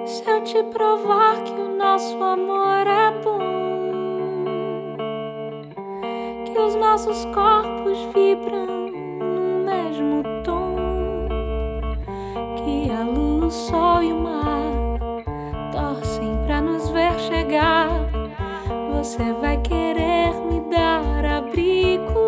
Se eu te provar que o nosso amor é bom, que os nossos corpos vibram no mesmo tom, que a luz, o sol e o mar torcem pra nos ver chegar, você vai querer me dar abrigo,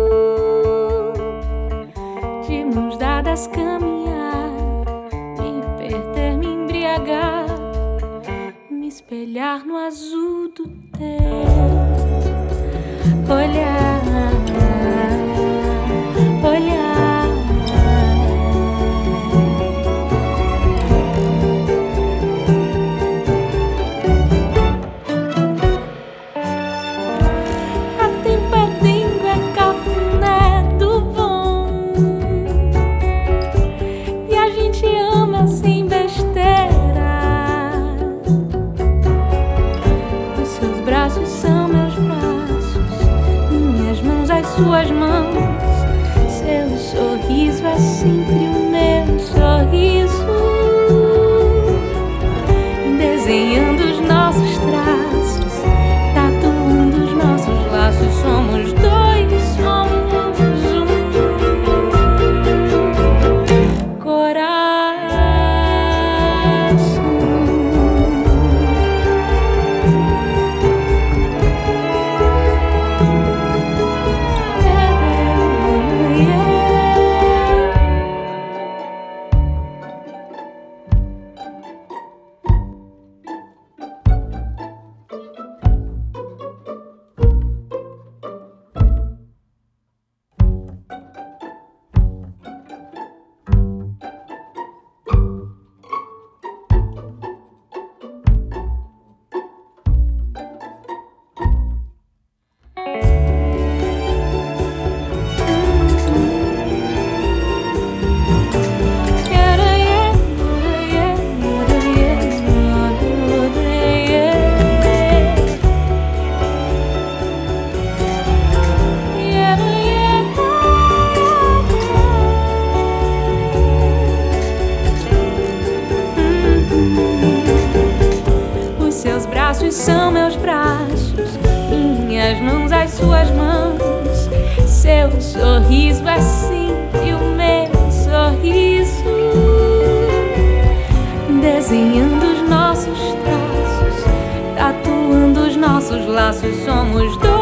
de mãos dadas caminhar, me perder, me embriagar, me espelhar no azul do teu olhar, olhar. A tempo é tempo, é cafuné do bom, e a gente ama sem besteira. Os seus braços são meus braços, minhas mãos as suas mãos. Seu sorriso é sempre o meu sorriso, desenhando os nossos traços, tatuando os nossos laços. Somos dois, somos um coração. Os seus braços são meus braços, minhas mãos as suas mãos. Seu sorriso é sempre o meu sorriso, desenhando os nossos traços, tatuando os nossos laços. Somos dois.